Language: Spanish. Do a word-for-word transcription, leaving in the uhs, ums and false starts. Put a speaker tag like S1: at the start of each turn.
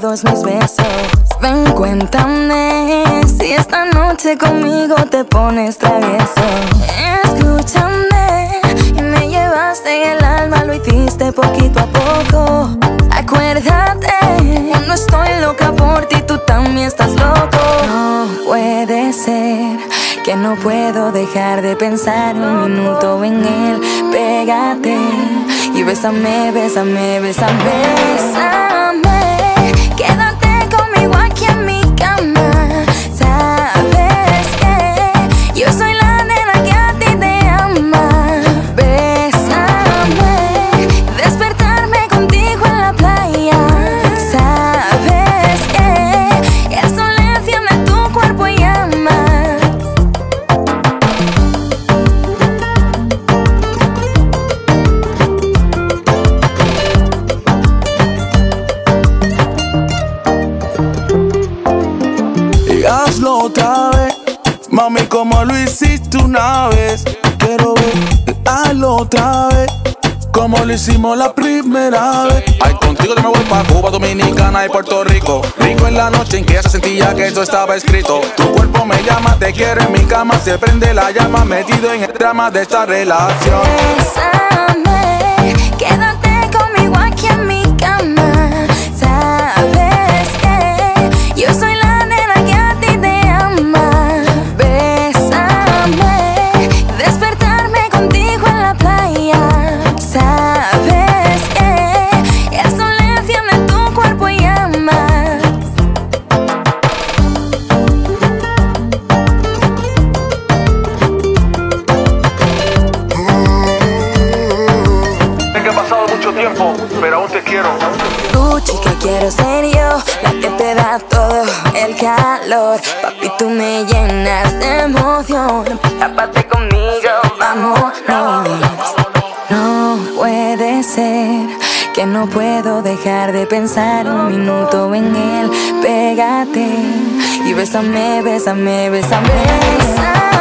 S1: todos mis besos. Ven, cuéntame si esta noche conmigo te pones travieso. Escúchame, y me llevaste en el alma, lo hiciste poquito a poco. Acuérdate, no estoy loca por ti, tú también estás loco. No puede ser que no puedo dejar de pensar un minuto en él. Pégate y bésame, bésame, bésame, bésame. Quédate conmigo aquí en mi cama. Sabes que yo soy la nena que a ti te ama. Bésame, despertarme contigo en la playa. Sabes que el sol enciende tu cuerpo y llama.
S2: Hazlo otra vez, mami, como lo hiciste una vez. Quiero ver, hazlo otra vez, como lo hicimos la primera vez.
S3: Ay, contigo yo me voy pa' Cuba, Dominicana y Puerto Rico. Rico en la noche en que ya se sentía que eso estaba escrito. Tu cuerpo me llama, te quiero en mi cama. Se prende la llama, metido en el drama de esta relación.
S1: Bésame, quédate conmigo aquí en mi cama. Sabes que yo soy la nena que a ti te ama. Bésame, despertarme contigo en la playa. Sabes que el sol enciende tu cuerpo y llama.
S3: Sé que ha pasado mucho tiempo, pero aún te quiero.
S1: Tu chica quiero ser yo, la que te da todo el calor. Papi, tú me llenas de emoción. Tápate conmigo, vámonos. No puede ser que no puedo dejar de pensar un minuto en él. Pégate y bésame, bésame, bésame, bésame.